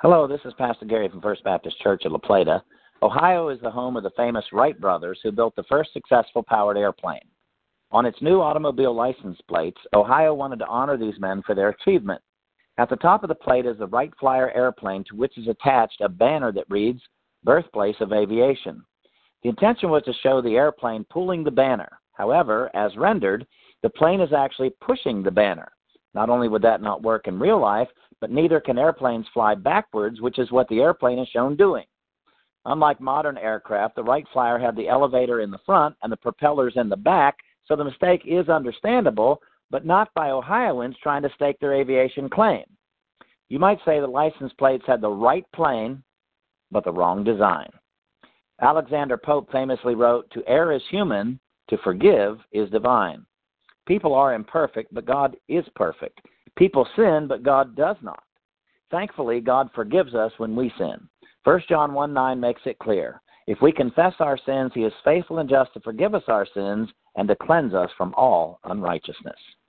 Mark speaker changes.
Speaker 1: Hello, this is Pastor Gary from First Baptist Church of La Plata. Ohio is the home of the famous Wright brothers who built the first successful powered airplane. On its new automobile license plates, Ohio wanted to honor these men for their achievement. At the top of the plate is the Wright Flyer airplane, to which is attached a banner that reads, "Birthplace of Aviation." The intention was to show the airplane pulling the banner. However, as rendered, the plane is actually pushing the banner. Not only would that not work in real life, but neither can airplanes fly backwards, which is what the airplane is shown doing. Unlike modern aircraft, the Wright Flyer had the elevator in the front and the propellers in the back, so the mistake is understandable, but not by Ohioans trying to stake their aviation claim. You might say the license plates had the right plane, but the wrong design. Alexander Pope famously wrote, "To err is human, to forgive is divine." People are imperfect, but God is perfect. People sin, but God does not. Thankfully, God forgives us when we sin. 1 John 1:9 makes it clear. If we confess our sins, He is faithful and just to forgive us our sins and to cleanse us from all unrighteousness.